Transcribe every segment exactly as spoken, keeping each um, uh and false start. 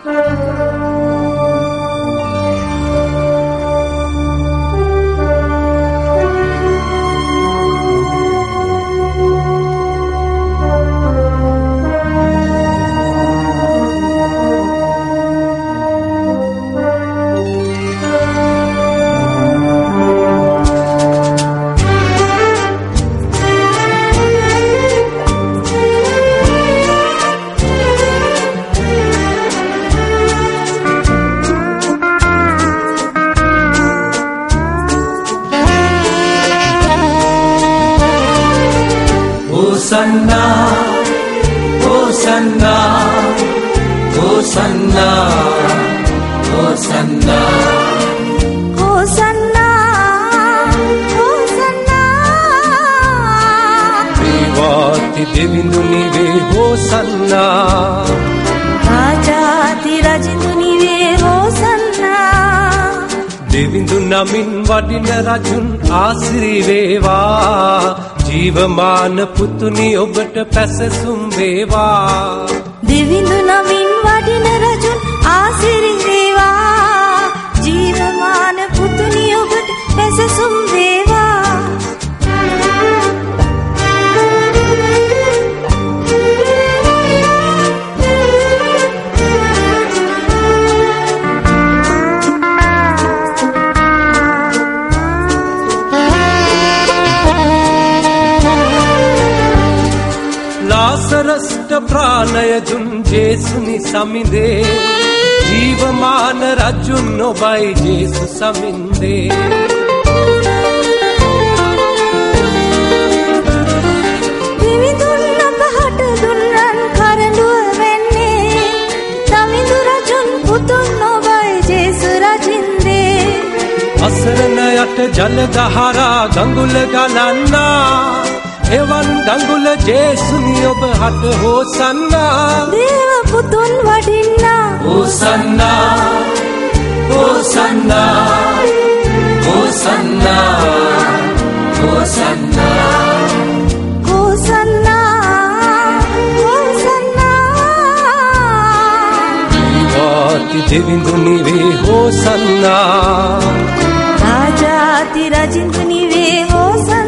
Hosanna, Hosanna, Hosanna, Hosanna, Hosanna, Hosanna. Devati devindu nive Hosanna, Rajati rajitu nive Hosanna. Devindu namin wadina rajun ආසිරි වේවා ජීවමාන පුතුනි ඔබට පැසසුම් වේවා දෙවිඳු නමින් වඩින රජුන් ආසිරි වේවා ජීවමාන පුතුනි ඔබට පැසසුම් වේවා ලාසරස්ට ප්‍රාණය දුන් ජේසුනි සමිඳේ ජීවමාන රජුන් ඔබයි ජේසු සමින්දේ දිවිඳුන් අපහට දුන්නන් කරඬුව වෙන්නේ දමිඳු රජුන් පුතුන් ඔබයි ජේසු රජින්දේ අසරණයට ජල දහරා ගඟුල ගලන්නා එවන් ගඟුල ජේසුනි ඔබ හට හෝසන්නා දේව පුතුන් වඩින්නා හෝසන්නා හෝසන්නා හෝසන්නා හෝසන්නා හෝසන්නා හෝසන්නා දේවාති දෙවිඳු නිවේ හෝසන්නා රාජාති රජින්දු නිවේ හෝසන්නා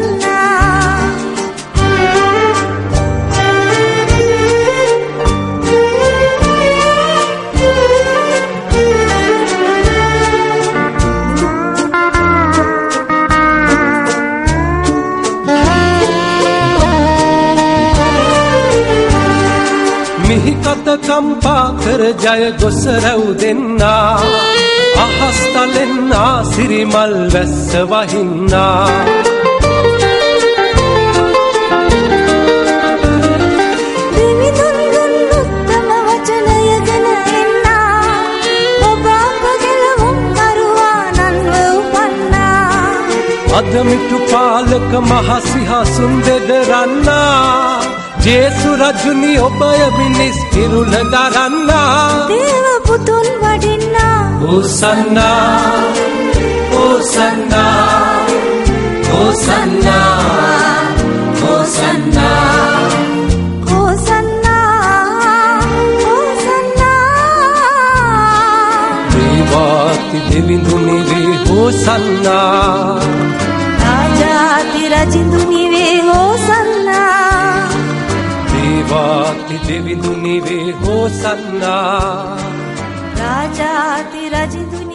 මිහිකත කම්පා කර ජය ගොස රැව් දෙන්නා අහස් තලෙන්නා සිරිමල් වැස්ස වහින්නා දෙවිඳුන් දුන් උත්තම වචනයගෙන එන්නා ඔබ අප ගැලවුම් කරුවානන්ව උපන්නා අදමිටු පාලක මහසිහසුන් දෙදරන්නා ජේසු රජුනි ඔබය මිනිස් කිරුල දරන්නා දේව පුතුන් වඩින්නා හෝසන්නා හෝසන්නා හෝසන්නා හෝසන්නා හෝසන්නා හෝසන්නා දේවාති දෙවිඳු නිවේ හෝසන්නා රාජාති රජින්දු නිවේ හෝසන්නා දේවාති දෙවිඳු නිවේ හෝසන්නා රාජාති රජින්දු